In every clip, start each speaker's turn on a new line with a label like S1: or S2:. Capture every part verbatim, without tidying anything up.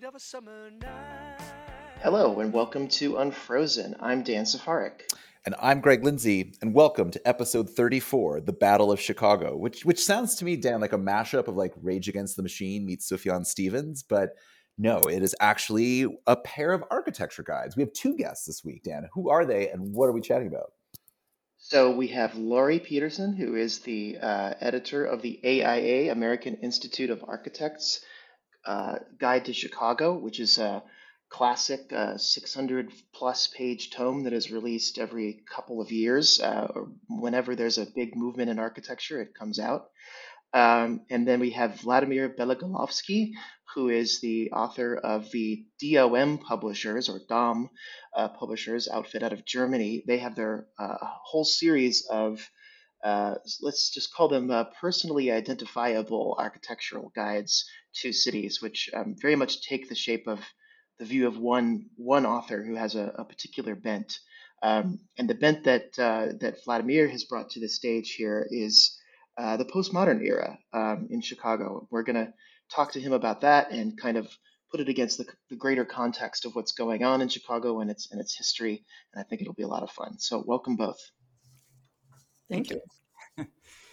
S1: heat of a summer night.
S2: Hello and welcome to Unfrozen. I'm Dan Safarik.
S3: And I'm Greg Lindsay, and welcome to episode thirty-four, The Battle of Chicago, which which sounds to me, Dan, like a mashup of like Rage Against the Machine meets Sufjan Stevens, but no, it is actually a pair of architecture guides. We have two guests this week, Dan. Who are they, and what are we chatting about?
S2: So we have Laurie Peterson, who is the uh, editor of the A I A, American Institute of Architects uh, Guide to Chicago, which is a classic uh, six hundred plus page tome that is released every couple of years. Uh, or whenever there's a big movement in architecture, it comes out. Um, and then we have Vladimir Belegolovsky, who is the author of the D O M publishers, or D O M uh, publishers outfit out of Germany. They have their uh, whole series of, uh, let's just call them uh, personally identifiable architectural guides to cities, which um, very much take the shape of the view of one one author who has a, a particular bent. Um, and the bent that uh, that Vladimir has brought to the stage here is uh, the postmodern era um, in Chicago. We're going to talk to him about that and kind of put it against the, the greater context of what's going on in Chicago and its and its history. And I think it'll be a lot of fun. So welcome both.
S4: Thank, Thank you.
S2: you.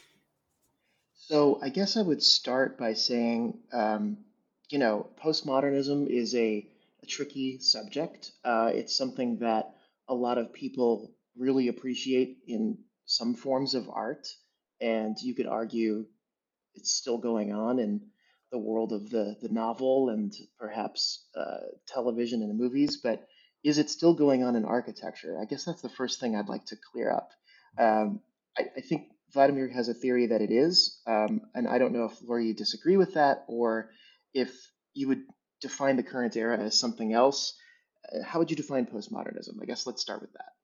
S2: So I guess I would start by saying, um, you know, postmodernism is a, a tricky subject. Uh, it's something that a lot of people really appreciate in some forms of art. And you could argue it's still going on in the world of the, the novel and perhaps uh, television and the movies, but is it still going on in architecture? I guess that's the first thing I'd like to clear up. Um, I, I think Vladimir has a theory that it is, um, and I don't know if Laurie you disagree with that or if you would define the current era as something else. Uh, how would you define postmodernism? I guess let's start with that.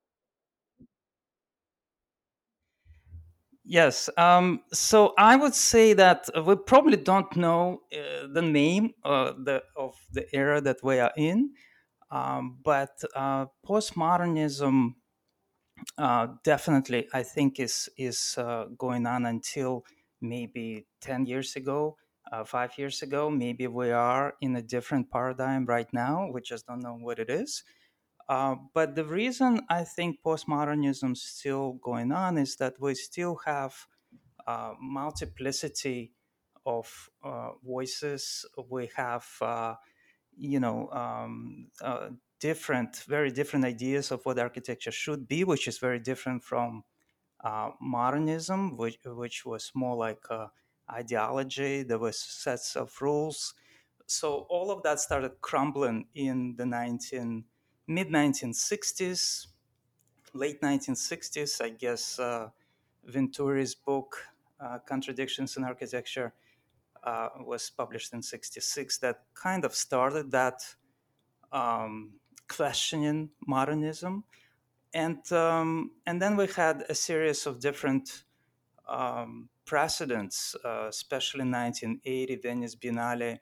S4: Yes. Um, so I would say that we probably don't know uh, the name uh, the, of the era that we are in, um, but uh, postmodernism uh, definitely, I think, is is uh, going on until maybe ten years ago, uh, five years ago. Maybe we are in a different paradigm right now. We just don't know what it is. Uh, but the reason I think postmodernism is still going on is that we still have uh, multiplicity of uh, voices. We have, uh, you know, um, uh, different, very different ideas of what architecture should be, which is very different from uh, modernism, which which was more like a ideology. There was sets of rules. So all of that started crumbling in the nineteen mid nineteen sixties, late nineteen sixties. I guess uh, Venturi's book uh, "Contradictions in Architecture" uh, was published in sixty-six. That kind of started that um, questioning modernism, and um, and then we had a series of different um, precedents, uh, especially in nineteen eighty, Venice Biennale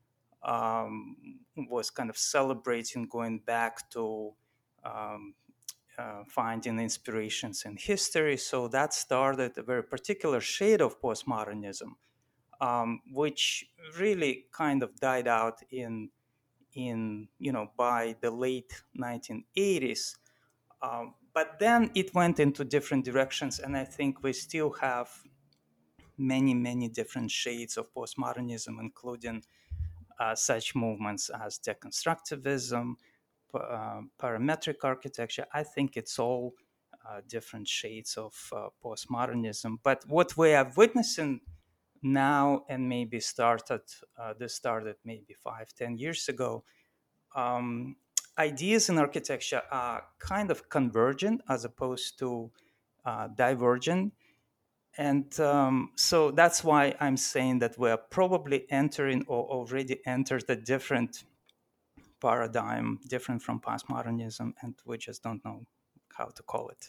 S4: um, was kind of celebrating going back to um, uh, finding inspirations in history. So that started a very particular shade of postmodernism, um, which really kind of died out in in you know by the late nineteen eighties. Um, but then it went into different directions, and I think we still have many, many different shades of postmodernism, including uh, such movements as deconstructivism, uh, parametric architecture. I think it's all uh, different shades of uh, postmodernism. But what we are witnessing now, and maybe started, uh, this started maybe five, ten years ago, um, ideas in architecture are kind of convergent as opposed to uh, divergent. And um, so that's why I'm saying that we're probably entering or already entered a different paradigm, different from postmodernism, and we just don't know how to call it.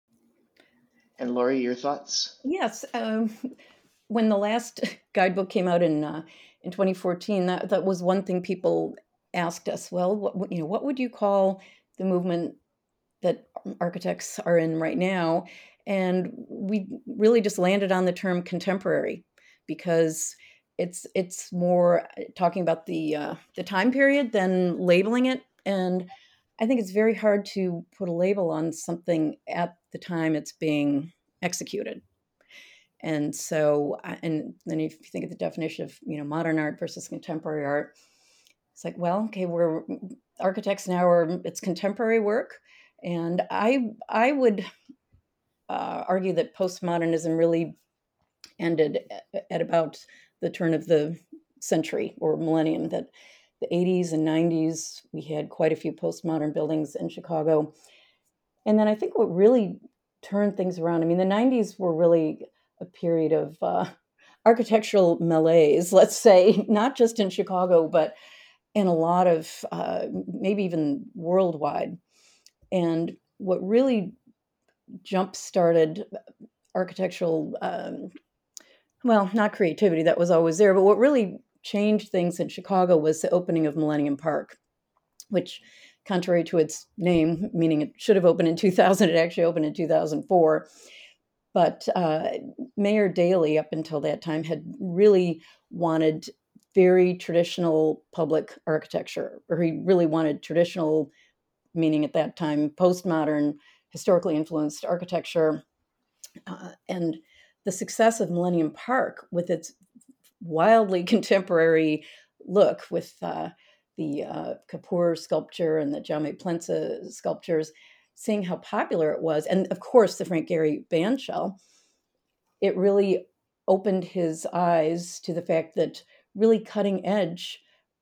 S2: And Laurie, your thoughts?
S5: Yes. Um, when the last guidebook came out in uh, in twenty fourteen, that, that was one thing people asked us. Well, what you know, what would you call the movement that architects are in right now? And we really just landed on the term contemporary, because it's it's more talking about the uh, the time period than labeling it. And I think it's very hard to put a label on something at the time it's being executed. And so, uh, and then if you think of the definition of, you know, modern art versus contemporary art, it's like, well, okay, we're architects now, are it's contemporary work, and I I would uh, argue that postmodernism really ended at, at about the turn of the century or millennium. That the eighties and nineties, we had quite a few postmodern buildings in Chicago, and then I think what really turned things around. I mean, the nineties were really a period of uh, architectural malaise, let's say, not just in Chicago, but in a lot of uh, maybe even worldwide. And what really jump started architectural, um, well, not creativity, that was always there, but what really changed things in Chicago was the opening of Millennium Park, which, contrary to its name, meaning it should have opened in two thousand, it actually opened in two thousand four. But uh, Mayor Daley, up until that time, had really wanted very traditional public architecture, or he really wanted traditional, meaning at that time, postmodern, historically influenced architecture. Uh, and the success of Millennium Park, with its wildly contemporary look, with uh, the uh, Kapoor sculpture and the Jaume Plensa sculptures, seeing how popular it was, and of course the Frank Gehry bandshell, it really opened his eyes to the fact that really cutting edge,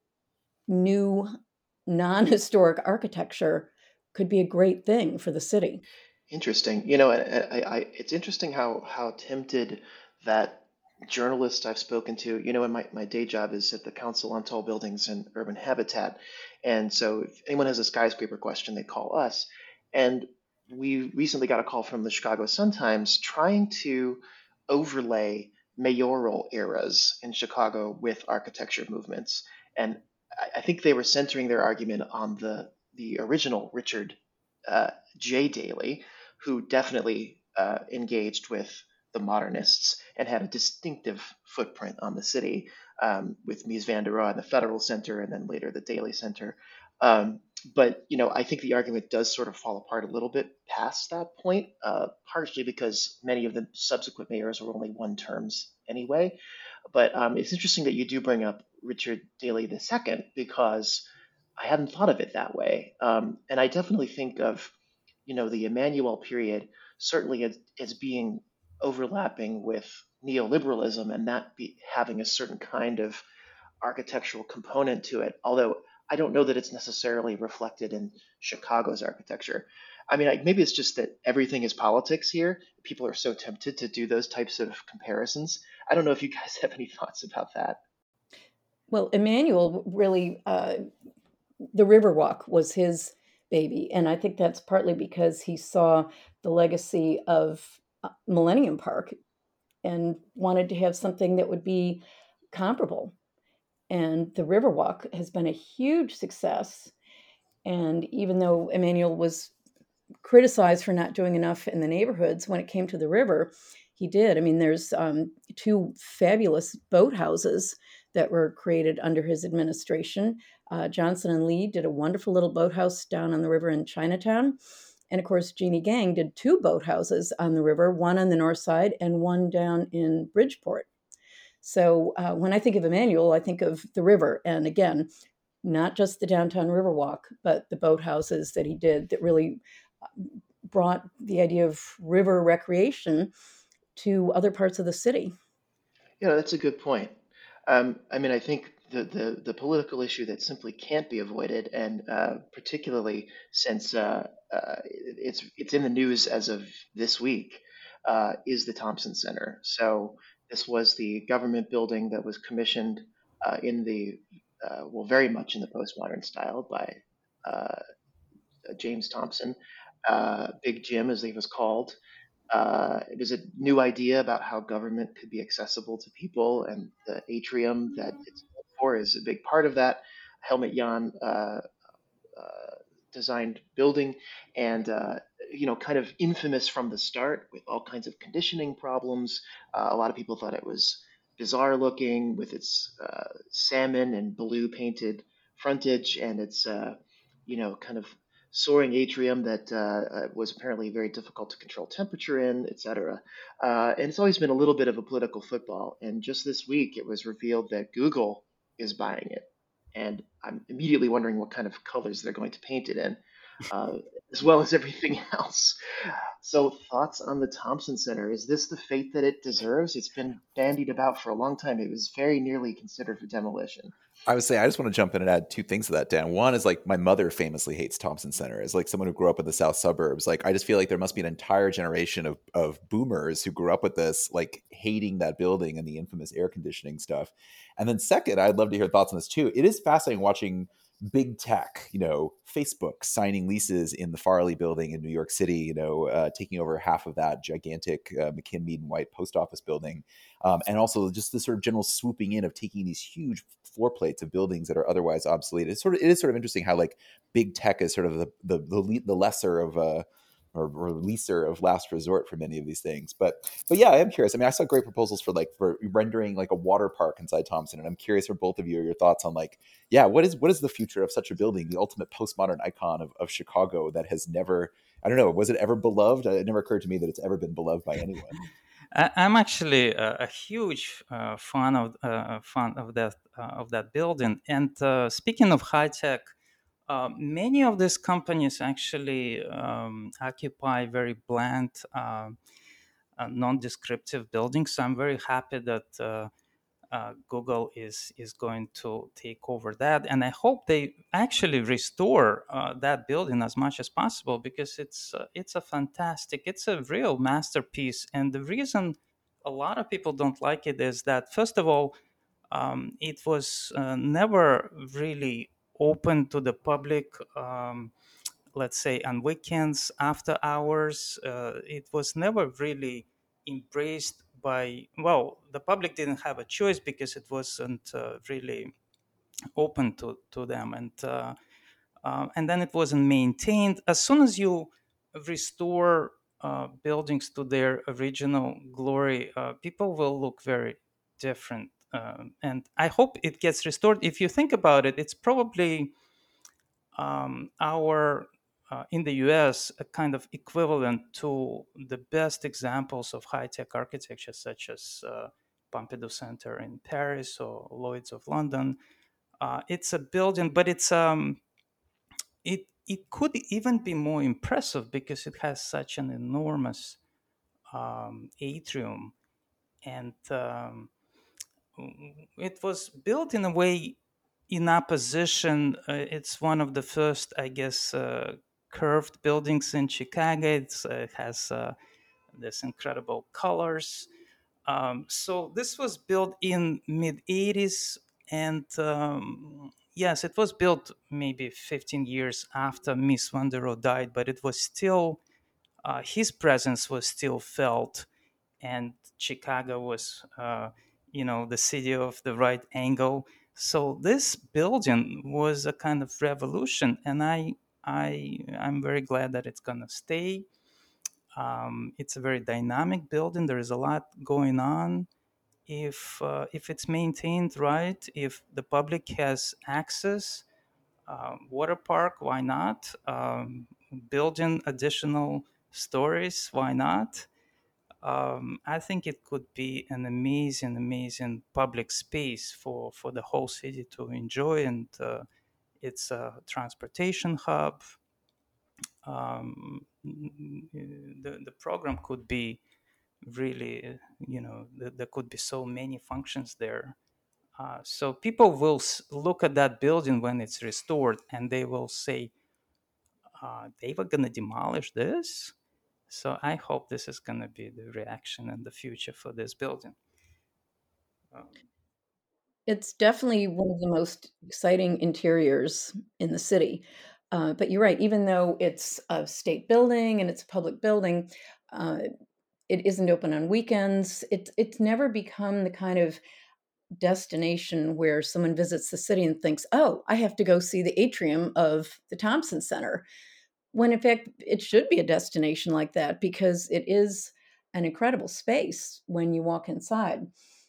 S5: new, non-historic architecture could be a great thing for the city.
S2: Interesting. You know, I, I, I, it's interesting how how tempted that journalist I've spoken to, you know, and my, my day job is at the Council on Tall Buildings and Urban Habitat. And so if anyone has a skyscraper question, they call us. And we recently got a call from the Chicago Sun-Times trying to overlay mayoral eras in Chicago with architecture movements. And I, I think they were centering their argument on the the original Richard uh, J. Daley, who definitely uh, engaged with the modernists and had a distinctive footprint on the city, um, with Mies van der Rohe and the Federal Center, and then later the Daley Center. Um, but you know, I think the argument does sort of fall apart a little bit past that point, uh, partially because many of the subsequent mayors were only one terms anyway. But um, it's interesting that you do bring up Richard Daley the Second, because I hadn't thought of it that way. Um, and I definitely think of, you know, the Emmanuel period certainly as, as being overlapping with neoliberalism, and that be having a certain kind of architectural component to it. Although I don't know that it's necessarily reflected in Chicago's architecture. I mean, I, maybe it's just that everything is politics here. People are so tempted to do those types of comparisons. I don't know if you guys have any thoughts about that.
S5: Well, Emmanuel really, uh, the Riverwalk was his baby. And I think that's partly because he saw the legacy of uh, Millennium Park and wanted to have something that would be comparable. And the Riverwalk has been a huge success. And even though Emmanuel was criticized for not doing enough in the neighborhoods, when it came to the river, he did. I mean, there's um, two fabulous boathouses that were created under his administration. Uh, Johnson and Lee did a wonderful little boathouse down on the river in Chinatown. And of course, Jeannie Gang did two boathouses on the river, one on the north side and one down in Bridgeport. So uh, when I think of Emmanuel, I think of the river. And again, not just the downtown Riverwalk, but the boathouses that he did that really brought the idea of river recreation to other parts of the city.
S2: Yeah, that's a good point. Um, I mean, I think the, the, the political issue that simply can't be avoided, and uh, particularly since uh, uh, it's it's in the news as of this week, uh, is the Thompson Center. So this was the government building that was commissioned uh, in the uh, well, very much in the postmodern style by uh, James Thompson, uh, Big Jim, as he was called. Uh, it was a new idea about how government could be accessible to people, and the atrium that it's built for is a big part of that. Helmut Jan uh, uh, designed building, and uh, you know, kind of infamous from the start with all kinds of conditioning problems. Uh, a lot of people thought it was bizarre looking with its uh, salmon and blue painted frontage and its uh, you know kind of soaring atrium that uh, uh, was apparently very difficult to control temperature in, et cetera. Uh, and it's always been a little bit of a political football. And just this week, it was revealed that Google is buying it, and I'm immediately wondering what kind of colors they're going to paint it in, uh, as well as everything else. So, thoughts on the Thompson Center? Is this the fate that it deserves? It's been bandied about for a long time. It was very nearly considered for demolition.
S3: I would say I just want to jump in and add two things to that, Dan. One is like my mother famously hates Thompson Center. As like someone who grew up in the south suburbs, like I just feel like there must be an entire generation of of boomers who grew up with this, like hating that building and the infamous air conditioning stuff. And then second, I'd love to hear thoughts on this too. It is fascinating watching big tech, you know, Facebook signing leases in the Farley building in New York City, you know, uh, taking over half of that gigantic uh, McKim Mead and White post office building. Um, and also just the sort of general swooping in of taking these huge floor plates of buildings that are otherwise obsolete. It's sort of, it is sort of interesting how like big tech is sort of the the the, the lesser of uh, or, or leaser of last resort for many of these things. But but yeah, I am curious. I mean, I saw great proposals for like for rendering like a water park inside Thompson, and I'm curious for both of you your thoughts on like, yeah, what is what is the future of such a building, the ultimate postmodern icon of, of Chicago that has never, I don't know, was it ever beloved? It never occurred to me that it's ever been beloved by anyone.
S4: I, I'm actually a, a huge uh, fan of uh, fan of that uh, of that building. And uh, speaking of high tech, uh, many of these companies actually um, occupy very bland, uh, uh, non-descriptive buildings. So I'm very happy that uh, uh, Google is is going to take over that, and I hope they actually restore uh, that building as much as possible because it's uh, it's a fantastic, it's a real masterpiece. And the reason a lot of people don't like it is that first of all, um, it was uh, never really open to the public. Um, let's say on weekends after hours, uh, it was never really embraced by, well, the public didn't have a choice because it wasn't uh, really open to, to them. And uh, uh, and then it wasn't maintained. As soon as you restore uh, buildings to their original glory, uh, people will look very different. Um, and I hope it gets restored. If you think about it, it's probably um, our uh, in the U S a kind of equivalent to the best examples of high-tech architecture, such as uh, Pompidou Center in Paris or Lloyd's of London. Uh, it's a building, but it's um, it it could even be more impressive because it has such an enormous um, atrium, and um, it was built in a way in opposition. Uh, it's one of the first, I guess, uh, curved buildings in Chicago. It's, uh, it has uh, this incredible colors. Um, so this was built in mid eighties, and um, yes, it was built maybe fifteen years after Mies van der Rohe died, but it was still uh, his presence was still felt, and Chicago was, uh, you know, the city of the right angle. So this building was a kind of revolution, and I, I, I'm very glad that it's gonna stay. Um, it's a very dynamic building. There is a lot going on. If uh, if it's maintained right, if the public has access, um, water park, why not? Um, building additional stories, why not? um, I think it could be an amazing, amazing public space for, for the whole city to enjoy. And uh, it's a transportation hub. Um, the, the program could be really, you know, th- there could be so many functions there. Uh, so people will s- look at that building when it's restored and they will say, uh, they were going to demolish this? So I hope this is going to be the reaction in the future for this building. Um,
S5: It's definitely one of the most exciting interiors in the city. Uh, but you're right, even though it's a state building and it's a public building, uh, it isn't open on weekends. It, it's never become the kind of destination where someone visits the city and thinks, oh, I have to go see the atrium of the Thompson Center. When in fact, it should be a destination like that because it is an incredible space when you walk inside.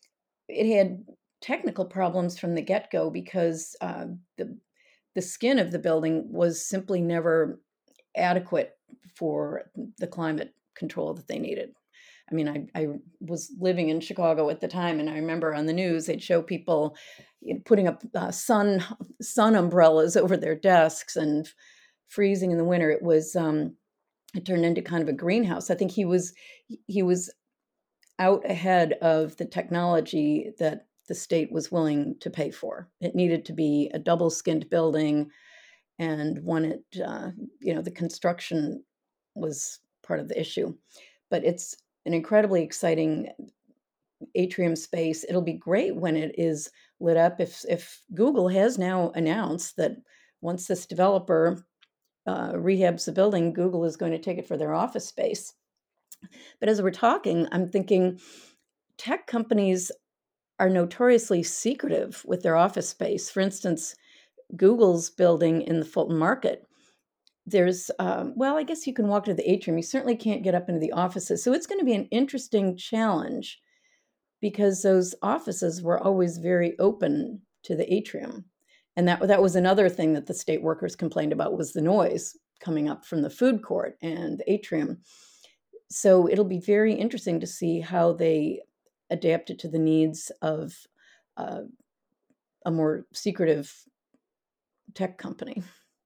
S5: it had technical problems from the get-go because uh, the the skin of the building was simply never adequate for the climate control that they needed. I mean, I, I was living in Chicago at the time, and I remember on the news they'd show people you know, putting up uh, sun sun umbrellas over their desks and freezing in the winter. It was um, it turned into kind of a greenhouse. I think he was he was out ahead of the technology that the state was willing to pay for. It needed to be a double-skinned building, and when it, uh, you know, the construction was part of the issue. But it's an incredibly exciting atrium space. It'll be great when it is lit up. If if Google has now announced that once this developer uh, rehabs the building, Google is going to take it for their office space. But as we're talking, I'm thinking tech companies are notoriously secretive with their office space. For instance, Google's building in the Fulton Market, there's, um, well, I guess you can walk to the atrium. You certainly can't get up into the offices. So it's going to be an interesting challenge because those offices were always very open to the atrium. And that, that was another thing that the state workers complained about was the noise coming up from the food court and the atrium. So it'll be very interesting to see how they adapt it to the needs of uh, a more secretive tech company.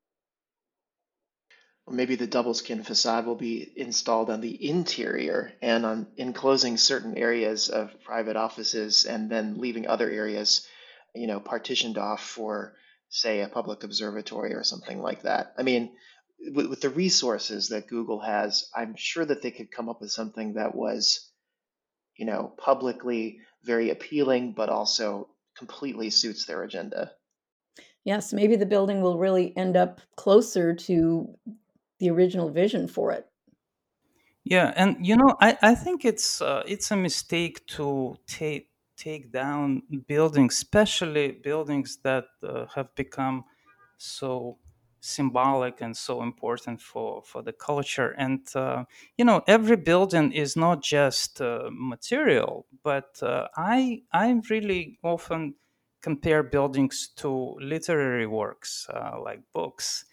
S2: Or maybe the double skin facade will be installed on the interior and on enclosing certain areas of private offices and then leaving other areas, you know, partitioned off for, say, a public observatory or something like that. I mean, with, with the resources that Google has, I'm sure that they could come up with something that was, you know, publicly very appealing, but also completely suits their agenda.
S5: Yes, maybe the building will really end up closer to the original vision for it.
S4: Yeah, and you know, I, I think it's uh, it's a mistake to take take down buildings, especially buildings that uh, have become so symbolic and so important for for the culture. And uh, you know, every building is not just uh, material, but uh, I I really often compare buildings to literary works uh, like books.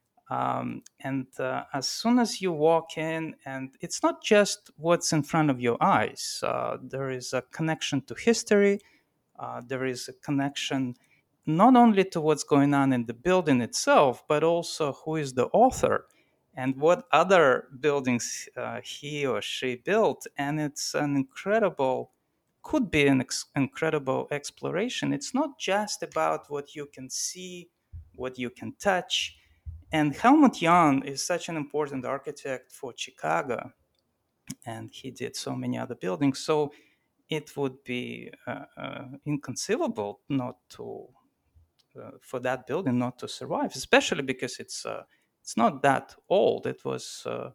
S4: Um, and uh, as soon as you walk in, and it's not just what's in front of your eyes, uh, there is a connection to history, uh, there is a connection not only to what's going on in the building itself, but also who is the author and what other buildings uh, he or she built. And it's an incredible, could be an ex- incredible exploration. It's not just about what you can see, what you can touch. And Helmut Jahn is such an important architect for Chicago, and he did so many other buildings. So it would be uh, uh, inconceivable not to uh, for that building not to survive, especially because it's uh, it's not that old. It was uh,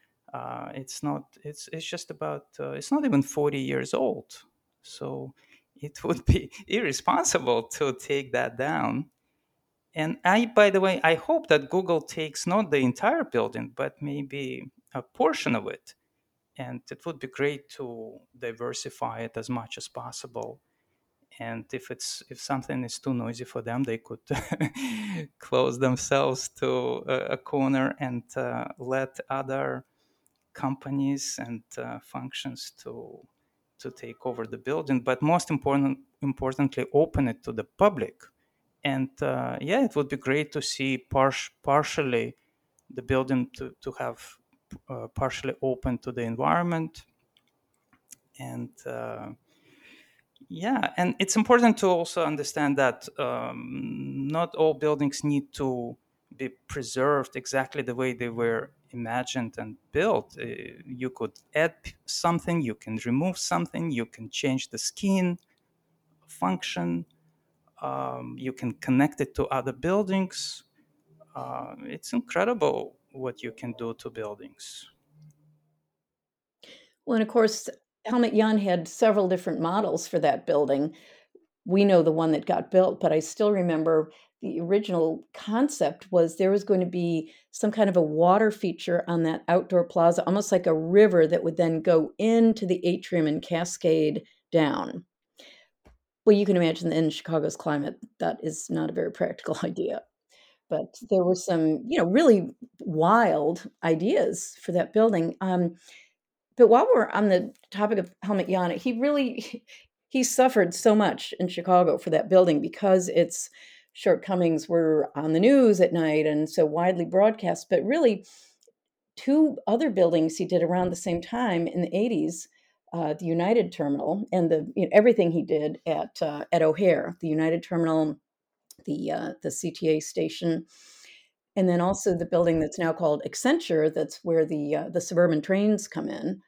S4: uh, it's not it's it's just about uh, it's not even forty years old. So it would be irresponsible to take that down. And I, by the way, I hope that Google takes not the entire building, but maybe a portion of it. And it would be great to diversify it as much as possible. And if it's if something is too noisy for them, they could close themselves to a, a corner and uh, let other companies and uh, functions to to take over the building. But most important, importantly, open it to the public. And uh, yeah, it would be great to see par- partially the building to, to have uh, partially open to the environment. And uh, yeah, and it's important to also understand that um, not all buildings need to be preserved exactly the way they were imagined and built. Uh, you could add something, you can remove something, you can change the skin function, um, you can connect it to other buildings. Uh, it's incredible what you can do to buildings.
S5: Well, and of course, Helmut Jahn had several different models for that building. We know the one that got built, but I still remember the original concept was there was going to be some kind of a water feature on that outdoor plaza, almost like a river that would then go into the atrium and cascade down. well, you can imagine in Chicago's climate, that is not a very practical idea. But there were some, you know, really wild ideas for that building. Um, but while we're on the topic of Helmut Jahn, he really he suffered so much in Chicago for that building because its shortcomings were on the news at night and so widely broadcast. But really, two other buildings he did around the same time in the eighties, uh, the United Terminal and the you know, everything he did at uh, at O'Hare, the United Terminal, the uh, the C T A station, and then also the building that's now called Accenture. That's where the uh, the suburban trains come in.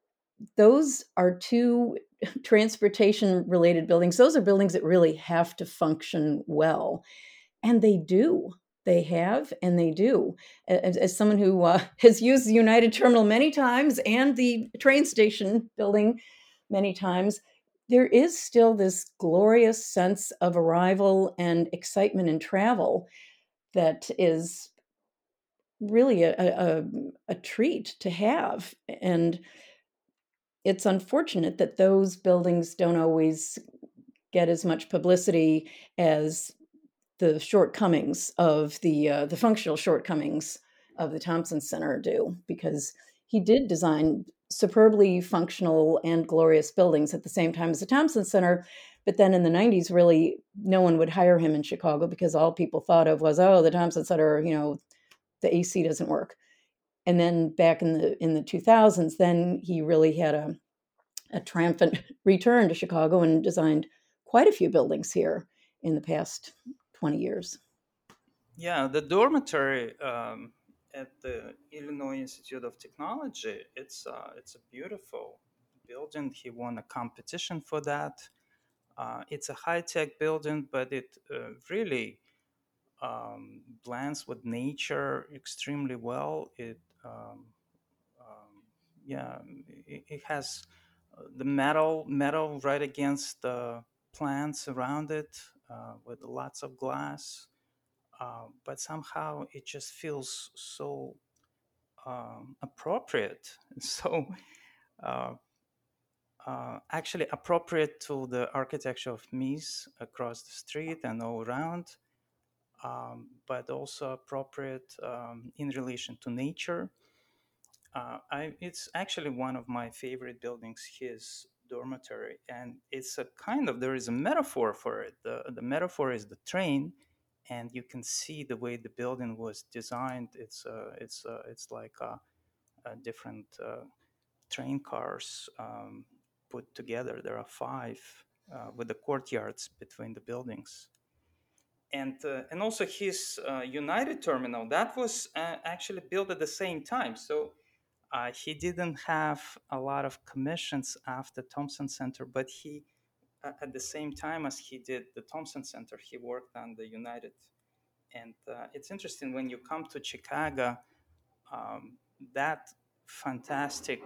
S5: Those are two transportation related buildings. Those are buildings that really have to function well, and they do. They have, and they do. As, as someone who uh, has used the United Terminal many times and the train station building many times, there is still this glorious sense of arrival and excitement in travel that is really a, a, a treat to have. And it's unfortunate that those buildings don't always get as much publicity as the shortcomings of the uh, the functional shortcomings of the Thompson Center do, because he did design superbly functional and glorious buildings at the same time as the Thompson Center. But then in the nineties, really, no one would hire him in Chicago because all people thought of was, oh, the Thompson Center, you know, the A C doesn't work. And then back in the in the two thousands, then he really had a, a triumphant return to Chicago and designed quite a few buildings here in the past twenty years.
S4: Yeah, the dormitory um, at the Illinois Institute of Technology, it's uh, it's a beautiful building. He won a competition for that. Uh, it's a high-tech building, but it uh, really um, blends with nature extremely well. It um, um, yeah, it, it has uh, the metal metal right against the plants around it uh, with lots of glass. Uh, but somehow it just feels so um, appropriate, so uh, uh, actually appropriate to the architecture of Mies across the street and all around, um, but also appropriate um, in relation to nature. Uh, I, it's actually one of my favorite buildings, his dormitory, and it's a kind of, there is a metaphor for it. The, the metaphor is the train, and you can see the way the building was designed. It's uh, it's uh, it's like uh, uh, different uh, train cars um, put together. There are five uh, with the courtyards between the buildings. And, uh, and also his uh, United Terminal, that was uh, actually built at the same time. So uh, he didn't have a lot of commissions after Thompson Center, but he, uh, at the same time as he did the Thompson Center, he worked on the United. And uh, it's interesting when you come to Chicago, um, that fantastic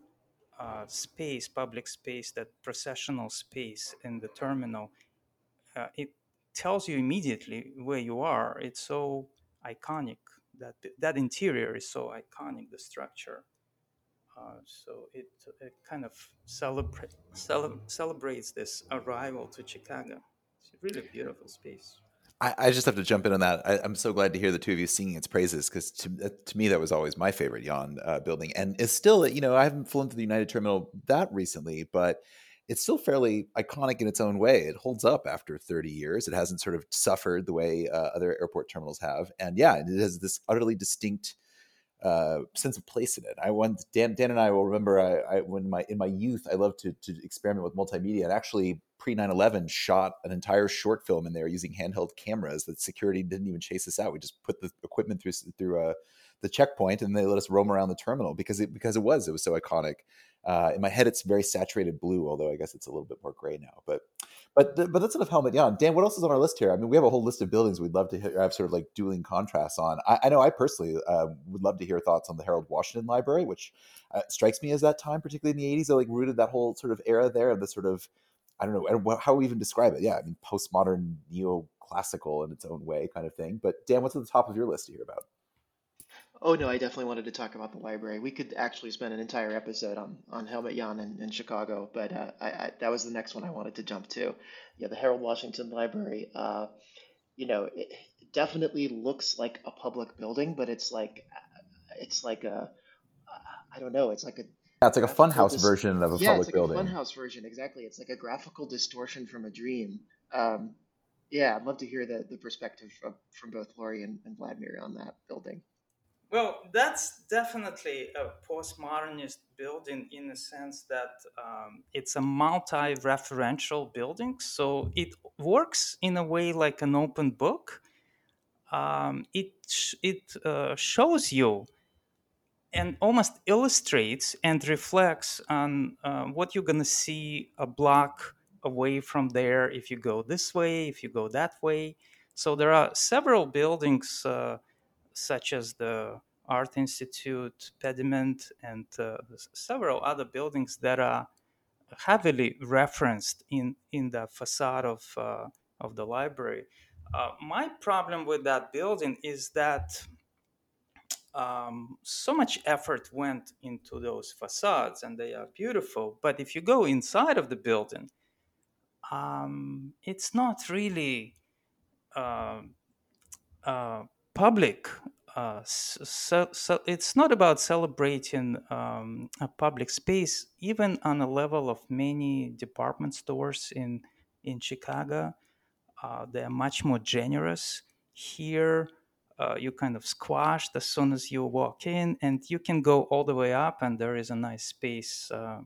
S4: uh, space, public space, that processional space in the terminal, uh, it tells you immediately where you are. It's so iconic. That that interior is so iconic. The structure. Uh, so it, it kind of celebrate, cele- celebrates this arrival to Chicago. It's a really beautiful space.
S3: I, I just have to jump in on that. I, I'm so glad to hear the two of you singing its praises because to, uh, to me that was always my favorite Jan uh, building, and it's still, you know, I haven't flown to the United Terminal that recently, but it's still fairly iconic in its own way. It holds up after thirty years. It hasn't sort of suffered the way uh, other airport terminals have, and yeah, it has this utterly distinct uh, sense of place in it. I once Dan Dan and I will remember I, I when my in my youth I loved to to experiment with multimedia, and actually pre nine eleven shot an entire short film in there using handheld cameras that security didn't even chase us out. We just put the equipment through through a the checkpoint and they let us roam around the terminal because it because it was it was so iconic. Uh, in my head, it's very saturated blue, although I guess it's a little bit more gray now. But but but that's enough Helmut Jan. Dan, what else is on our list here? I mean, we have a whole list of buildings we'd love to hear, have sort of like dueling contrasts on. I, I know I personally uh, would love to hear thoughts on the Harold Washington Library, which uh, strikes me as that time, particularly in the eighties, that like rooted that whole sort of era there, the sort of, I don't know, I don't know how we even describe it. Yeah, I mean, postmodern, neoclassical in its own way kind of thing. But Dan, what's at the top of your list to hear about?
S2: Oh no, I definitely wanted to talk about the library. We could actually spend an entire episode on on Helmut Jan in, in Chicago, but uh, I, I that was the next one I wanted to jump to. Yeah, the Harold Washington Library. Uh, you know, it it definitely looks like a public building, but it's like it's like a I don't know, it's like a
S3: Yeah, it's like a
S2: graphical
S3: funhouse
S2: dis
S3: version of a
S2: yeah, it's
S3: public
S2: like a
S3: building.
S2: funhouse version, exactly. It's like a graphical distortion from a dream. Um, yeah, I'd love to hear the the perspective from from both Lori and, and Vladimir on that building.
S4: Well, that's definitely a postmodernist building in the sense that um, it's a multi-referential building. So it works in a way like an open book. Um, it sh- it uh, shows you and almost illustrates and reflects on uh, what you're going to see a block away from there if you go this way, if you go that way. So there are several buildings, uh, such as the Art Institute, Pediment, and uh, several other buildings that are heavily referenced in, in the facade of, uh, of the library. Uh, my problem with that building is that um, so much effort went into those facades and they are beautiful. But if you go inside of the building, um, it's not really uh, uh, public. Uh, so, so it's not about celebrating um, a public space, even on a level of many department stores in in Chicago. Uh, they're much more generous. Here, uh, you kind of squashed as soon as you walk in, and you can go all the way up, and there is a nice space uh,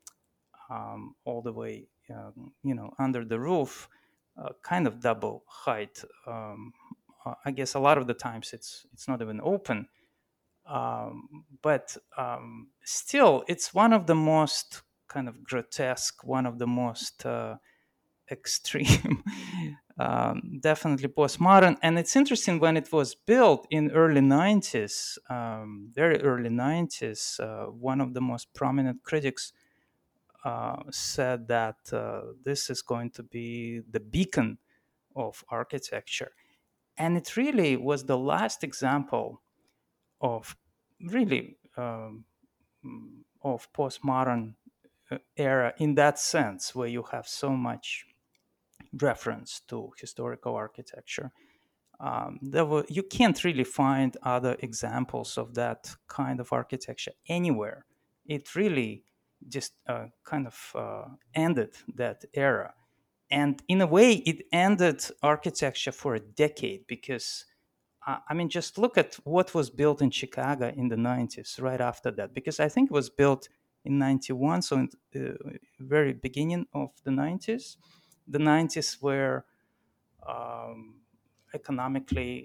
S4: um, all the way, um, you know, under the roof, uh, kind of double height. Um, uh, I guess a lot of the times it's it's not even open, um, but um, still, it's one of the most kind of grotesque, one of the most uh, extreme, um, definitely postmodern. And it's interesting when it was built in early nineties, um, very early nineties. Uh, one of the most prominent critics uh, said that uh, this is going to be the beacon of architecture, and it really was the last example of really um, of postmodern uh, era in that sense, where you have so much reference to historical architecture. Um, there were, you can't really find other examples of that kind of architecture anywhere. It really just uh, kind of uh, ended that era. And in a way, it ended architecture for a decade because, uh, I mean, just look at what was built in Chicago in the nineties, right after that, because I think it was built in ninety-one, so in the uh, very beginning of the nineties. The nineties were um, economically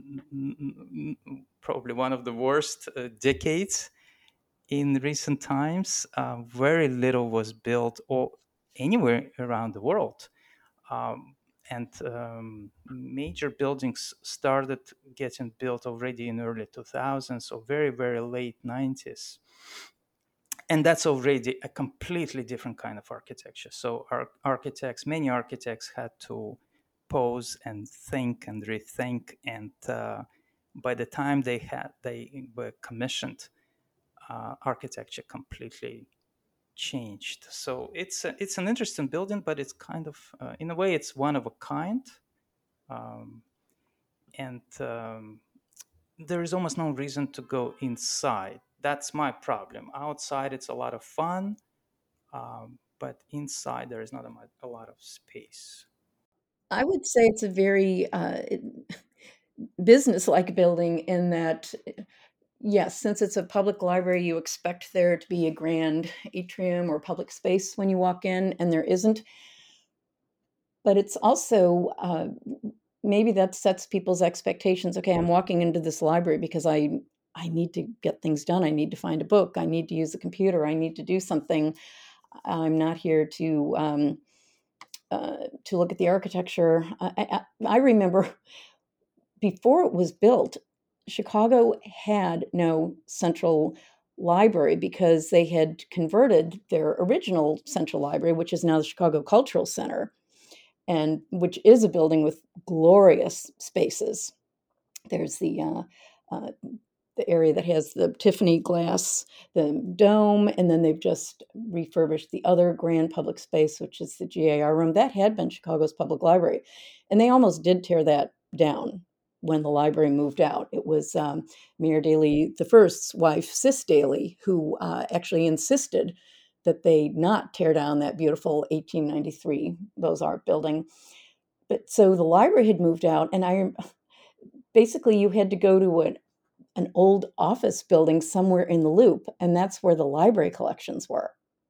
S4: probably one of the worst uh, decades in recent times. Uh, very little was built or anywhere around the world. Um, and um, major buildings started getting built already in early two thousands, so very, very late nineties. And that's already a completely different kind of architecture. So our architects, many architects had to pause and think and rethink. And uh, by the time they had they were commissioned, uh, architecture completely changed. So it's a, it's an interesting building, but it's kind of uh, in a way it's one of a kind, um, and um, there is almost no reason to go inside. That's my problem. Outside, it's a lot of fun, um, but inside there is not a, mu- a lot of space.
S5: I would say it's a very uh, business-like building in that, yes, since it's a public library, you expect there to be a grand atrium or public space when you walk in, and there isn't. But it's also uh, maybe that sets people's expectations. Okay, I'm walking into this library because I I need to get things done. I need to find a book. I need to use a computer. I need to do something. I'm not here to um, uh, to look at the architecture. I, I, I remember before it was built, Chicago had no central library because they had converted their original central library, which is now the Chicago Cultural Center, and which is a building with glorious spaces. There's the uh, uh, the area that has the Tiffany glass, the dome, and then they've just refurbished the other grand public space, which is the G A R room. That had been Chicago's public library, and they almost did tear that down when the library moved out. It was um, Mayor Daley the First's wife, Sis Daley, who uh, actually insisted that they not tear down that beautiful eighteen ninety-three Beaux-Arts building. But so the library had moved out, and I basically you had to go to an, an old office building somewhere in the Loop, and that's where the library collections were.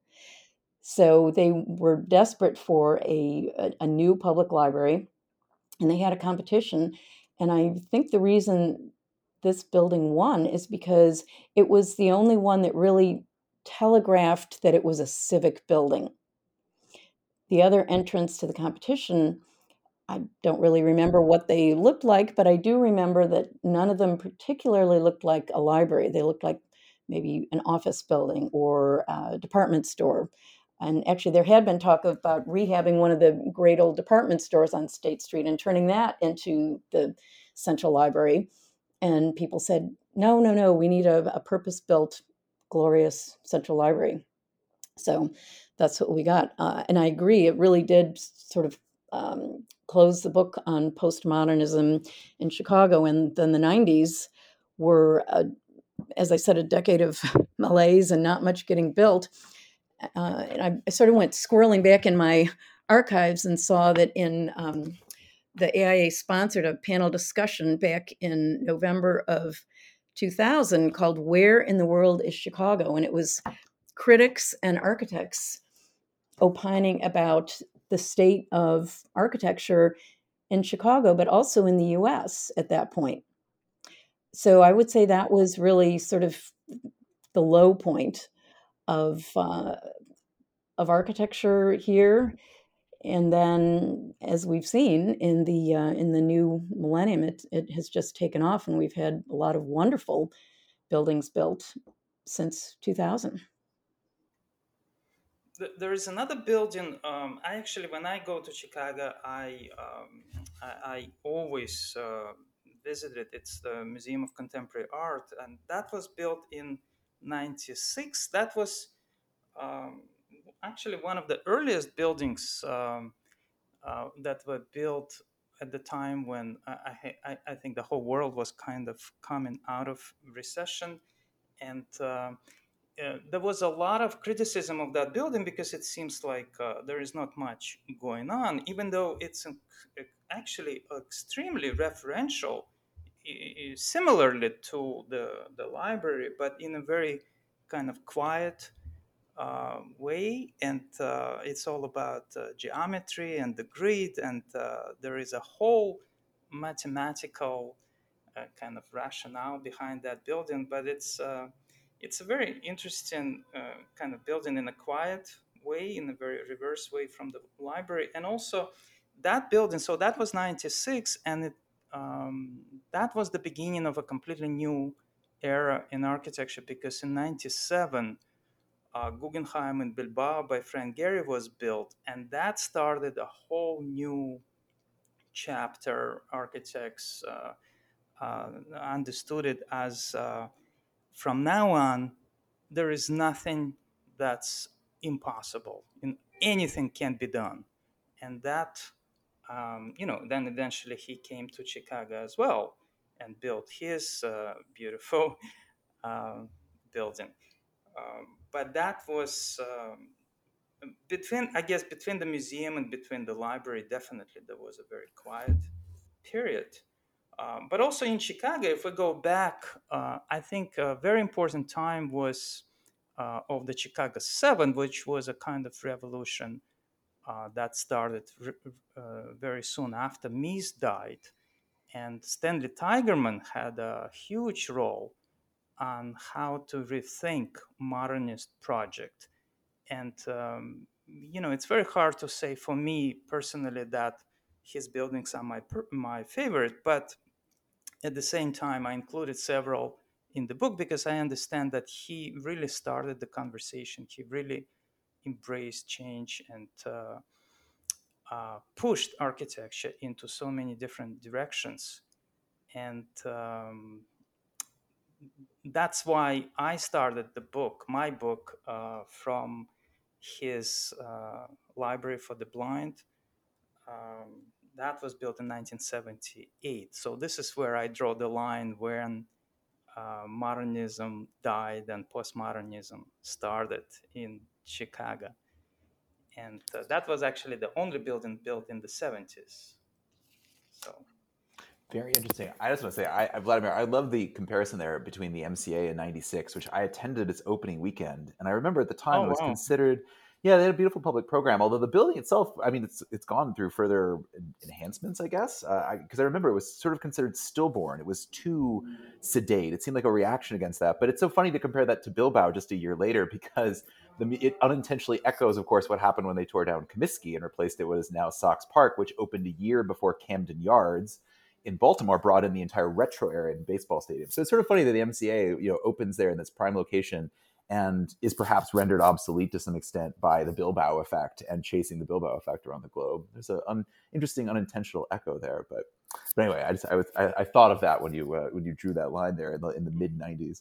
S5: So they were desperate for a, a, a new public library, and they had a competition. And I think the reason this building won is because it was the only one that really telegraphed that it was a civic building. The other entrants to the competition, I don't really remember what they looked like, but I do remember that none of them particularly looked like a library. They looked like maybe an office building or a department store. And actually, there had been talk about rehabbing one of the great old department stores on State Street and turning that into the Central Library. And people said, no, no, no, we need a, a purpose-built, glorious Central Library. So that's what we got. Uh, and I agree, it really did sort of um, close the book on postmodernism in Chicago. And then the nineties were, a, as I said, a decade of malaise and not much getting built. Uh, and I, I sort of went squirreling back in my archives and saw that in um, the A I A sponsored a panel discussion back in November of two thousand called Where in the World is Chicago? And it was critics and architects opining about the state of architecture in Chicago, but also in the U S at that point. So I would say that was really sort of the low point of uh, of architecture here. And then, as we've seen in the uh, in the new millennium, it it has just taken off, and we've had a lot of wonderful buildings built since two thousand.
S4: There is another building. Um, I actually, when I go to Chicago, I um, I, I always uh, visit it. It's the Museum of Contemporary Art, and that was built in ninety-six. That was um, actually one of the earliest buildings um, uh, that were built at the time when I, I, I think the whole world was kind of coming out of recession, and uh, uh, there was a lot of criticism of that building because it seems like uh, there is not much going on, even though it's an, actually extremely referential, similarly to the, the library, but in a very kind of quiet uh, way. And uh, it's all about uh, geometry and the grid, and uh, there is a whole mathematical uh, kind of rationale behind that building. But it's uh, it's a very interesting uh, kind of building in a quiet way, in a very reverse way from the library. And also that building, so that was ninety-six, and it, um, that was the beginning of a completely new era in architecture, because in ninety-seven uh, Guggenheim in Bilbao by Frank Gehry was built, and that started a whole new chapter. Architects uh, uh, understood it as uh, from now on, there is nothing that's impossible, and anything can be done. And that, um, you know, then eventually he came to Chicago as well and built his uh, beautiful uh, building. Um, but that was um, between, I guess, between the museum and between the library, definitely there was a very quiet period. Um, but also in Chicago, if we go back, uh, I think a very important time was uh, of the Chicago Seven, which was a kind of revolution uh, that started re- uh, very soon after Mies died. And Stanley Tigerman had a huge role on how to rethink modernist project. And um, you know, it's very hard to say for me personally that his buildings are my my favorite, but at the same time, I included several in the book because I understand that he really started the conversation. He really embraced change and uh, uh, pushed architecture into so many different directions. And um, that's why I started the book, my book, uh, from his uh, Library for the Blind. Um, that was built in nineteen seventy-eight. So this is where I draw the line when uh, modernism died and postmodernism started in Chicago. And uh, that was actually the only building built in the seventies. So
S3: Very interesting. I just want to say, I, I Vladimir, I love the comparison there between the M C A and ninety-six, which I attended its opening weekend, and I remember at the time
S4: oh
S3: it was
S4: wow.
S3: considered, yeah, they had a beautiful public program. Although the building itself, I mean, it's it's gone through further enhancements, I guess, because uh, I, 'cause I remember it was sort of considered stillborn. It was too sedate. It seemed like a reaction against that. But it's so funny to compare that to Bilbao just a year later because the, it unintentionally echoes, of course, what happened when they tore down Comiskey and replaced it with what is now Sox Park, which opened a year before Camden Yards in Baltimore brought in the entire retro area in baseball stadium. So it's sort of funny that the M C A, you know, opens there in this prime location and is perhaps rendered obsolete to some extent by the Bilbao effect and chasing the Bilbao effect around the globe. There's an un- interesting unintentional echo there, but but anyway, I just I, was, I, I thought of that when you uh, when you drew that line there in the, in the mid nineties.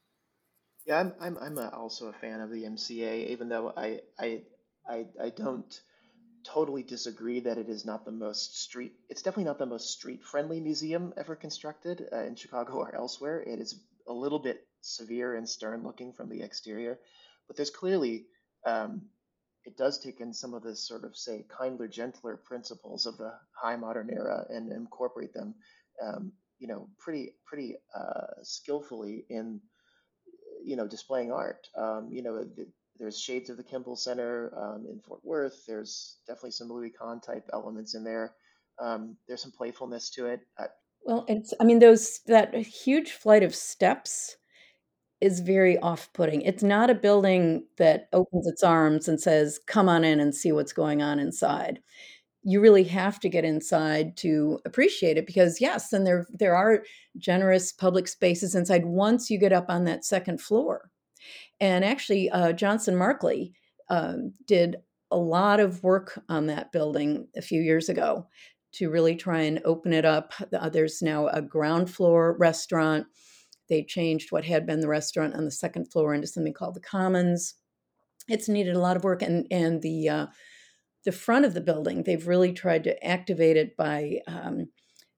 S2: Yeah, I'm I'm I'm a, also a fan of the M C A, even though I I I I don't totally disagree that it is not the most street. It's definitely not the most street-friendly museum ever constructed uh, in Chicago or elsewhere. It is a little bit severe and stern-looking from the exterior, but there's clearly um, it does take in some of the sort of say kinder, gentler principles of the high modern era and incorporate them, um, you know, pretty pretty uh, skillfully in you know, displaying art. Um, you know, th- there's shades of the Kimball Center um, in Fort Worth. There's definitely some Louis Kahn type elements in there. Um, there's some playfulness to it. Uh,
S5: Well, it's I mean, those that huge flight of steps is very off-putting. It's not a building that opens its arms and says, "Come on in and see what's going on inside." You really have to get inside to appreciate it because yes, and there there are generous public spaces inside once you get up on that second floor. And actually, uh, Johnson Markley um, did a lot of work on that building a few years ago to really try and open it up. Uh, there's now a ground floor restaurant. They changed what had been the restaurant on the second floor into something called the Commons. It's needed a lot of work, and and the uh, the front of the building, they've really tried to activate it by um,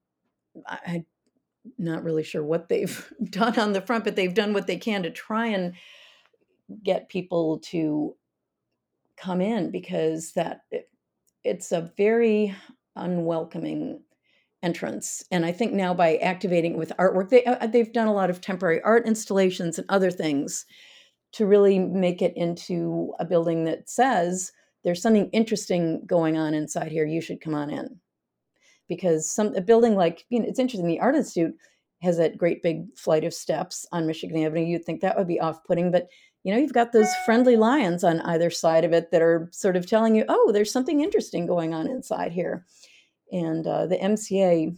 S5: I, I'm not really sure what they've done on the front, but they've done what they can to try and get people to come in because that it, it's a very unwelcoming entrance. And I think now by activating it with artwork, they uh, they've done a lot of temporary art installations and other things to really make it into a building that says there's something interesting going on inside here. You should come on in because some a building like you know it's interesting. The Art Institute has that great big flight of steps on Michigan Avenue. You'd think that would be off-putting, but you know you've got those friendly lions on either side of it that are sort of telling you, oh, there's something interesting going on inside here. And uh, the M C A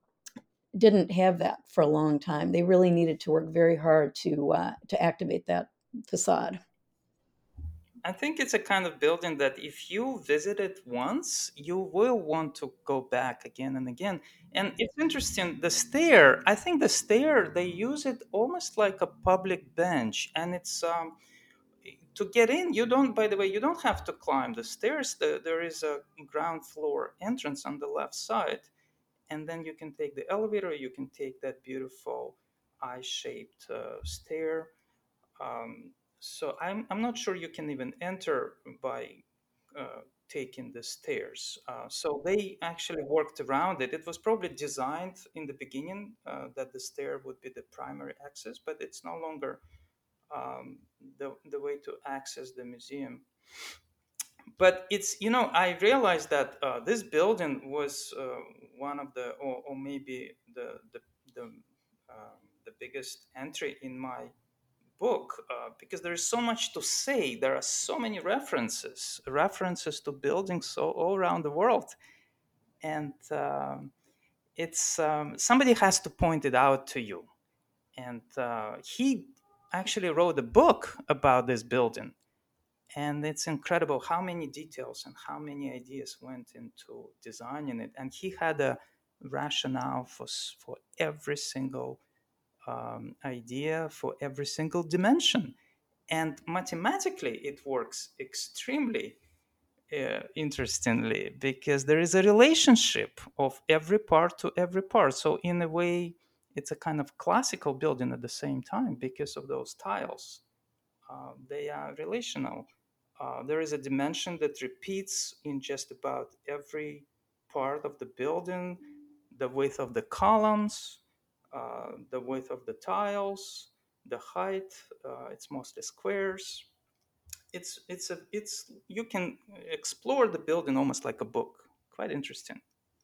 S5: didn't have that for a long time. They really needed to work very hard to uh, to activate that facade.
S4: I think it's a kind of building that if you visit it once, you will want to go back again and again. And it's interesting, the stair, I think the stair, they use it almost like a public bench. And it's um, to get in, you don't, by the way, you don't have to climb the stairs. The, there is a ground floor entrance on the left side. And then you can take the elevator, you can take that beautiful eye shaped uh, stair. Um, so I'm, I'm not sure you can even enter by uh, taking the stairs. Uh, so they actually worked around it. It was probably designed in the beginning uh, that the stair would be the primary access, but it's no longer um, the, the way to access the museum. But it's, you know, I realized that uh, this building was uh, one of the, or, or maybe the, the, the, um, the biggest entry in my book uh, because there is so much to say. There are so many references, references to buildings all, all around the world, and um, it's um, somebody has to point it out to you. And uh, he actually wrote a book about this building, and it's incredible how many details and how many ideas went into designing it. And he had a rationale for for every single um, idea for every single dimension. And mathematically, it works extremely uh, interestingly because there is a relationship of every part to every part. So, in a way, it's a kind of classical building at the same time because of those tiles. Uh, they are relational. Uh, there is a dimension that repeats in just about every part of the building, the width of the columns, uh, the width of the tiles, the height. Uh, it's mostly squares. It's it's a it's you can explore the building almost like a book. Quite interesting.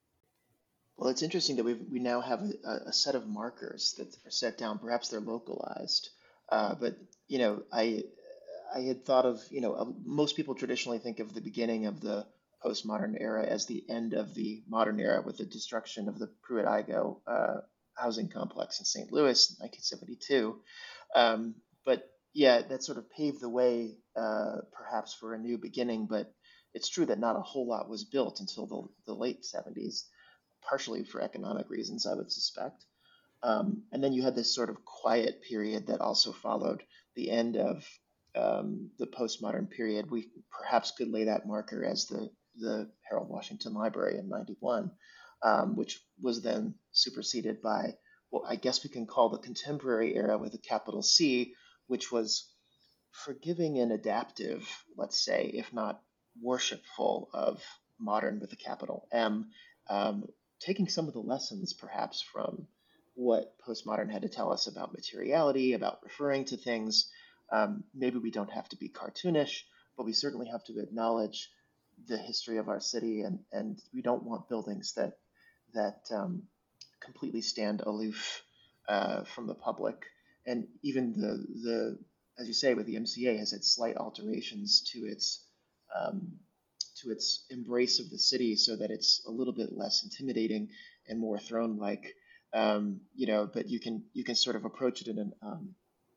S2: Well, it's interesting that we we now have a, a set of markers that are set down. Perhaps they're localized, uh, but you know, I I had thought of, you know, uh, most people traditionally think of the beginning of the postmodern era as the end of the modern era with the destruction of the Pruitt-Igoe uh, housing complex in Saint Louis in nineteen seventy-two. Um, but yeah, that sort of paved the way, uh, perhaps for a new beginning. But it's true that not a whole lot was built until the, the late seventies, partially for economic reasons, I would suspect. Um, and then you had this sort of quiet period that also followed the end of um, the postmodern period. We perhaps could lay that marker as the, the Harold Washington Library in ninety-one, um, which was then superseded by what I guess we can call the contemporary era with a capital C, which was forgiving and adaptive, let's say, if not worshipful of modern with a capital M, um, taking some of the lessons perhaps from what postmodern had to tell us about materiality, about referring to things. Um, maybe we don't have to be cartoonish, but we certainly have to acknowledge the history of our city, and, and we don't want buildings that that um, completely stand aloof uh, from the public. And even the the as you say, with the M C A, has had slight alterations to its um, to its embrace of the city, so that it's a little bit less intimidating and more throne-like. Um, you know, but you can you can sort of approach it in an um,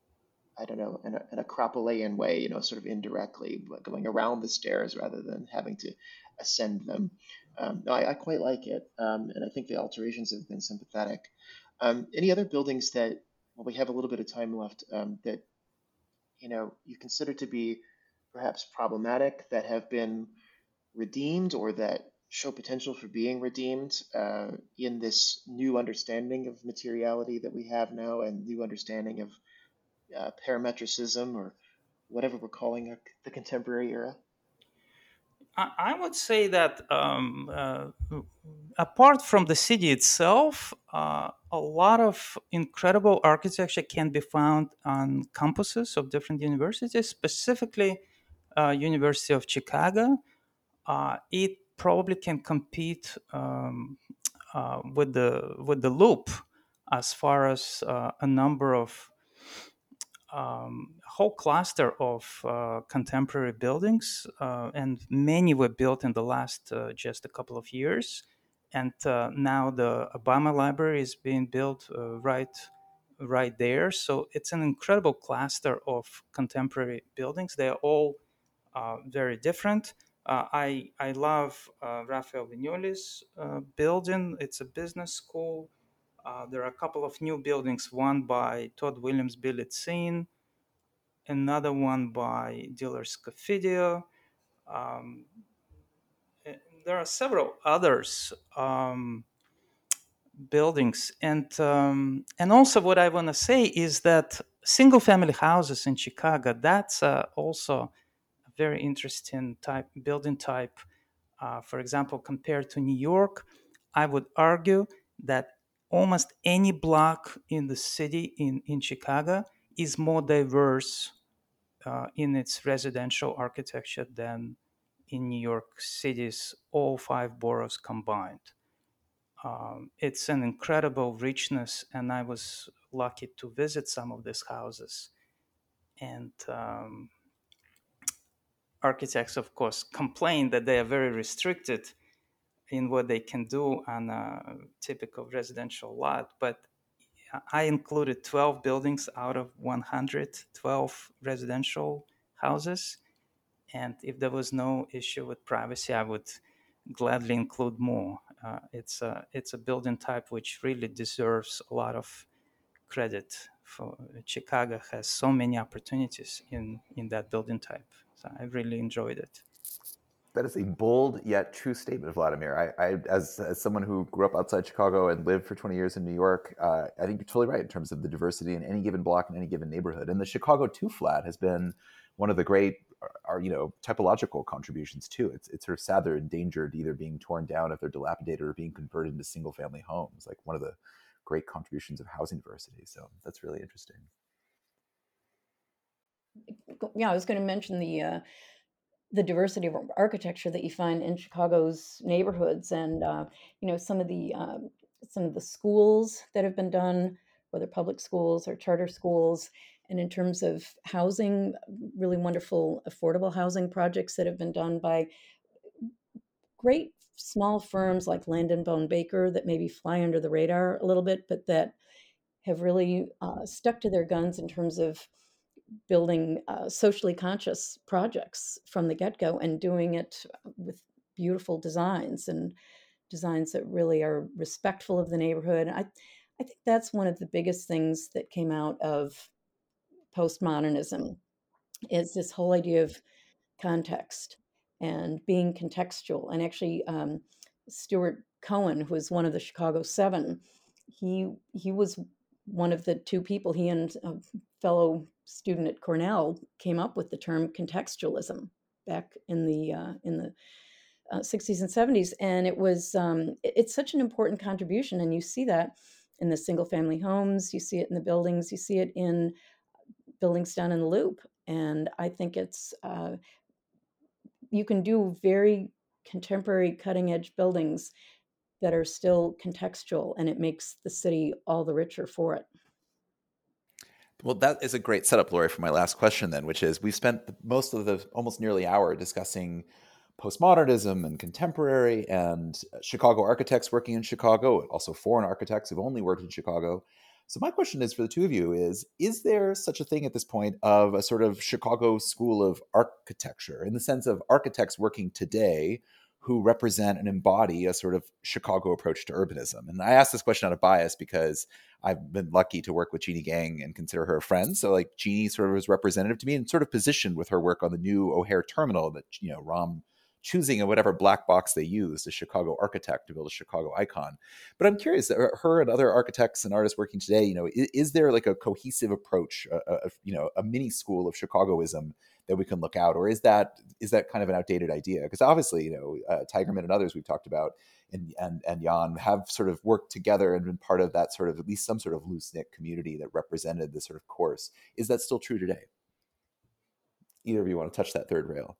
S2: I don't know, in a, an Acropolean way, you know, sort of indirectly, but going around the stairs rather than having to ascend them. Um, no, I, I quite like it, um, and I think the alterations have been sympathetic. Um, any other buildings that, well, we have a little bit of time left, um, that you know you consider to be perhaps problematic, that have been redeemed or that show potential for being redeemed uh, in this new understanding of materiality that we have now, and new understanding of uh, parametricism, or whatever we're calling it, the contemporary era?
S4: I, I would say that um, uh, apart from the city itself, uh, a lot of incredible architecture can be found on campuses of different universities, specifically uh, University of Chicago. Uh, it probably can compete um, uh, with the with the Loop as far as uh, a number of um, whole cluster of uh, contemporary buildings, uh, and many were built in the last uh, just a couple of years. And uh, now the Obama Library is being built uh, right, right there. So it's an incredible cluster of contemporary buildings. They are all uh, very different. Uh, I I love uh, Rafael Viñoles' uh, building. It's a business school. Uh, there are a couple of new buildings, one by Todd Williams Bilitzine, another one by Dealer Scofidio. Um, eh, there are several others um, buildings, and um, and also what I want to say is that single family houses in Chicago, that's uh, also a very interesting type building type. Uh, for example, compared to New York, I would argue that almost any block in the city in, in Chicago is more diverse uh, in its residential architecture than in New York City's all five boroughs combined. Um, it's an incredible richness, and I was lucky to visit some of these houses. And um, architects, of course, complain that they are very restricted in what they can do on a typical residential lot. But I included twelve buildings out of one hundred twelve residential houses. And if there was no issue with privacy, I would gladly include more. Uh, it's a it's a building type which really deserves a lot of credit for Chicago has so many opportunities in in that building type. So I really enjoyed it.
S3: That is a bold yet true statement, Vladimir. I, I as, as someone who grew up outside Chicago and lived for twenty years in New York, uh, I think you're totally right in terms of the diversity in any given block in any given neighborhood. And the Chicago two flat has been one of the great, are you know, typological contributions too. It's it's sort of sad they're endangered, either being torn down if they're dilapidated or being converted into single family homes. Like one of the great contributions of housing diversity. So that's really interesting.
S5: Yeah, I was going to mention the uh, the diversity of architecture that you find in Chicago's neighborhoods, and uh, you know some of the um, some of the schools that have been done, whether public schools or charter schools, and in terms of housing, really wonderful affordable housing projects that have been done by great small firms like Landon Bone Baker that maybe fly under the radar a little bit, but that have really uh, stuck to their guns in terms of building uh, socially conscious projects from the get-go and doing it with beautiful designs and designs that really are respectful of the neighborhood. I, I think that's one of the biggest things that came out of postmodernism is this whole idea of context and being contextual. And actually, um, Stuart Cohen, who was one of the Chicago Seven, he he was one of the two people. He and a fellow student at Cornell came up with the term contextualism back in the uh, in the uh, sixties and seventies, and it was um, it- it's such an important contribution. And you see that in the single family homes, you see it in the buildings, you see it in buildings down in the Loop, and I think it's uh, you can do very contemporary cutting edge buildings that are still contextual, and it makes the city all the richer for it.
S3: Well, that is a great setup, Lori, for my last question then, which is we've spent most of the almost nearly hour discussing postmodernism and contemporary and Chicago architects working in Chicago, also foreign architects who've only worked in Chicago. So my question is for the two of you is, is there such a thing at this point of a sort of Chicago school of architecture in the sense of architects working today who represent and embody a sort of Chicago approach to urbanism? And I ask this question out of bias because I've been lucky to work with Jeannie Gang and consider her a friend. So like Jeannie sort of was representative to me and sort of positioned with her work on the new O'Hare terminal that, you know, Ram choosing a whatever black box they used, a Chicago architect to build a Chicago icon. But I'm curious, her and other architects and artists working today, you know, is, is there like a cohesive approach, a, a, you know, a mini school of Chicagoism that we can look out, or is that is that kind of an outdated idea? Because obviously, you know, uh, Tigerman and others we've talked about, and and and Jan have sort of worked together and been part of that sort of at least some sort of loose knit community that represented this sort of course. Is that still true today? Either of you want to touch that third rail?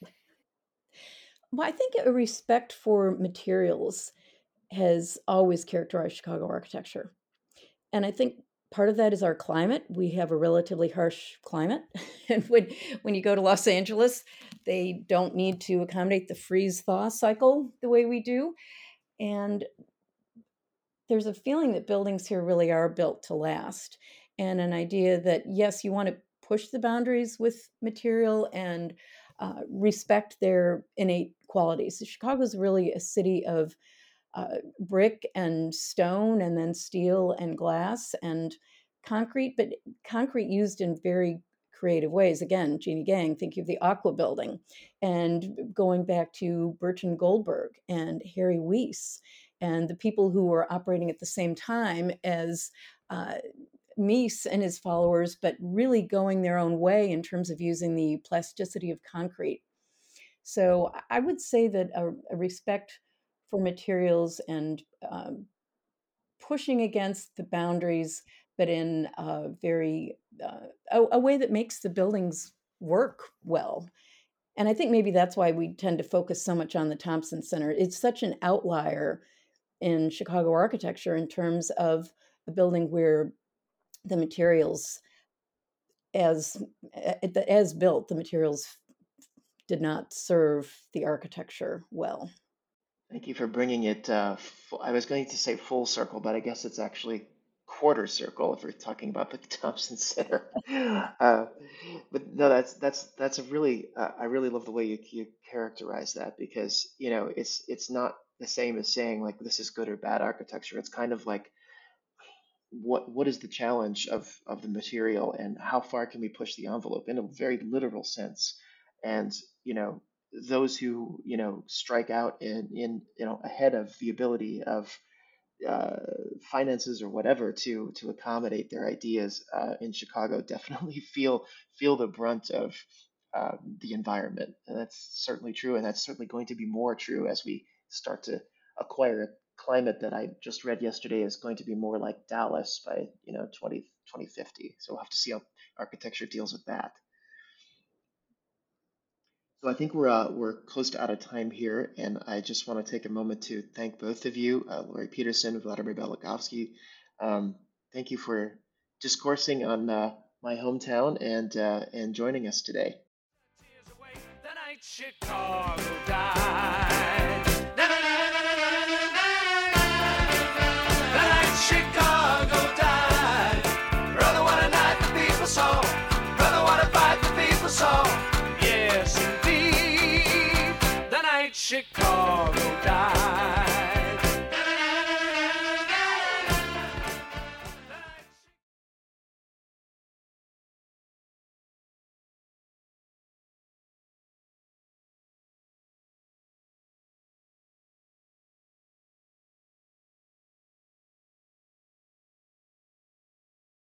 S5: Well, I think a respect for materials has always characterized Chicago architecture. And I think part of that is our climate. We have a relatively harsh climate. And when, when you go to Los Angeles, they don't need to accommodate the freeze thaw cycle the way we do. And there's a feeling that buildings here really are built to last. And an idea that, yes, you want to push the boundaries with material and uh, respect their innate qualities. Chicago's really a city of uh, brick and stone, and then steel and glass and concrete, but concrete used in very creative ways. Again, Jeannie Gang, thinking of the Aqua Building, and going back to Burton Goldberg and Harry Weiss, and the people who were operating at the same time as uh, Mies and his followers, but really going their own way in terms of using the plasticity of concrete. So I would say that a, a respect for materials and um, pushing against the boundaries, but in a very uh, a, a way that makes the buildings work well. And I think maybe that's why we tend to focus so much on the Thompson Center. It's such an outlier in Chicago architecture in terms of a building where the materials, as as built, the materials did not serve the architecture well.
S2: Thank you for bringing it. Uh, full, I was going to say full circle, but I guess it's actually quarter circle if we're talking about the Thompson Center. Uh, but no, that's that's that's a really uh, I really love the way you you characterize that, because you know it's it's not the same as saying like this is good or bad architecture. It's kind of like what what is the challenge of of the material, and how far can we push the envelope in a very literal sense. And you know, those who you know strike out in in you know ahead of the ability of uh, finances or whatever to to accommodate their ideas uh, in Chicago definitely feel feel the brunt of um, the environment, and that's certainly true, and that's certainly going to be more true as we start to acquire a climate that I just read yesterday is going to be more like Dallas by you know twenty twenty fifty. So we'll have to see how architecture deals with that. So I think we're uh, we're close to out of time here, and I just want to take a moment to thank both of you, uh, Laurie Peterson, Vladimir Belagovsky. Um, thank you for discoursing on uh, my hometown and uh, and joining us today.
S1: The night Chicago died. The night Chicago died. Brother, what a night the people saw. Brother, what a fight the people saw. Yes, indeed. The night Chicago died.